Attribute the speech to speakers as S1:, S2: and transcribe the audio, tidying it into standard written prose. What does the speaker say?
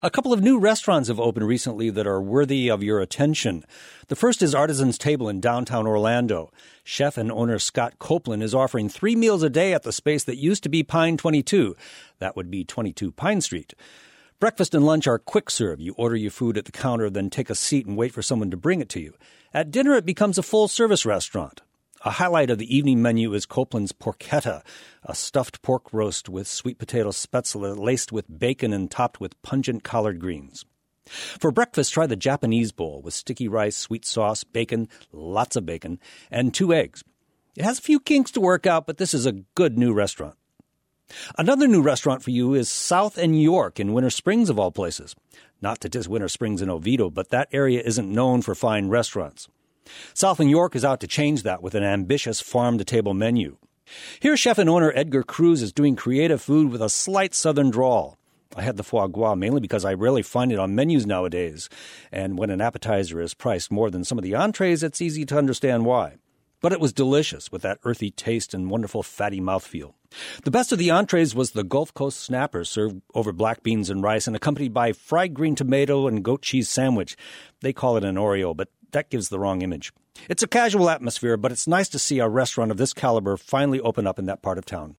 S1: A couple of new restaurants have opened recently that are worthy of your attention. The first is Artisan's Table in downtown Orlando. Chef and owner Scott Copeland is offering 3 meals a day at the space that used to be Pine 22. That would be 22 Pine Street. Breakfast and lunch are quick serve. You order your food at the counter, then take a seat and wait for someone to bring it to you. At dinner, it becomes a full-service restaurant. A highlight of the evening menu is Copeland's Porchetta, a stuffed pork roast with sweet potato spätzle laced with bacon and topped with pungent collard greens. For breakfast, try the Japanese bowl with sticky rice, sweet sauce, bacon, lots of bacon, and 2 eggs. It has a few kinks to work out, but this is a good new restaurant. Another new restaurant for you is South and York in Winter Springs, of all places. Not to diss Winter Springs and Oviedo, but that area isn't known for fine restaurants. South and York is out to change that with an ambitious farm-to-table menu. Here, chef and owner Edgar Cruz is doing creative food with a slight southern drawl. I had the foie gras mainly because I rarely find it on menus nowadays, and when an appetizer is priced more than some of the entrees, it's easy to understand why. But it was delicious with that earthy taste and wonderful fatty mouthfeel. The best of the entrees was the Gulf Coast snapper served over black beans and rice and accompanied by fried green tomato and goat cheese sandwich. They call it an Oreo, but that gives the wrong image. It's a casual atmosphere, but it's nice to see a restaurant of this caliber finally open up in that part of town.